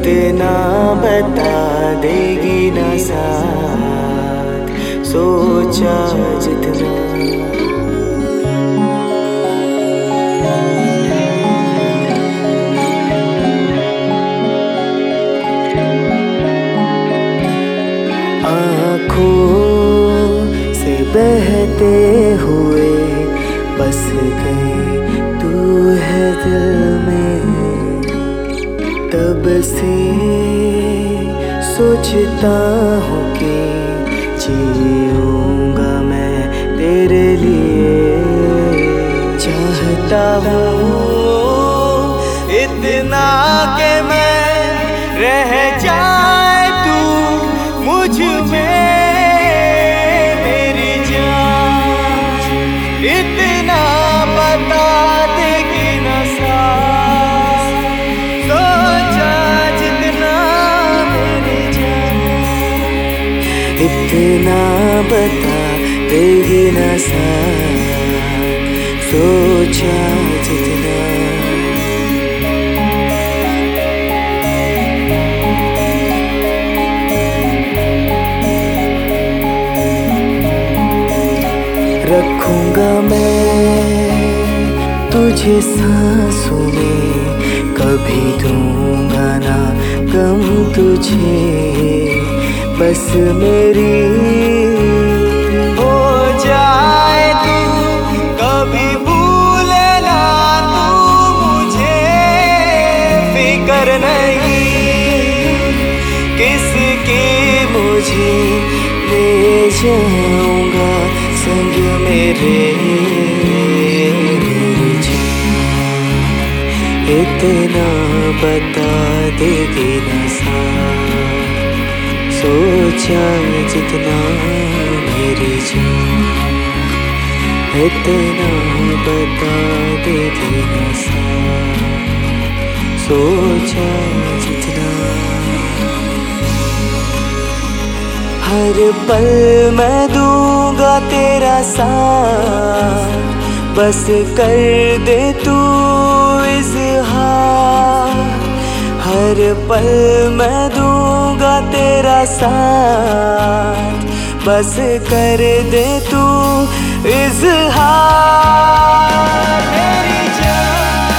इतना बता देगी ना साथ सोचा जितना। आँखों से बहते हुए बस गई तू है दिल में। तब से सोचता हूँ कि जीऊँगा मैं तेरे लिए। चाहता हूँ इतना कि मैं रह जाए तू मुझ में मेरी जान। इतना बता देगी ना साथ सोचा जितना मेरी जान। इतना बता देगी ना साथ सोचा जितना। रखूंगा मैं तुझे सांसों में, कभी दूंगा ना गम तुझे। बस मेरी हो जाए तू, कभी भूले ना तू मुझे। फिक्र नहीं किसकी मुझे, ले जाऊंगा संग मेरे। इतना बता देगी ना साथ सोचा जितना मेरी जान। इतना बता देगी ना साथ सोचा जितना। हर पल मैं दूंगा तेरा साथ, बस कर दे तू इज़हार। हर पल मैं दूंगा तेरा साथ, बस कर दे तू इज़हार। मेरी जान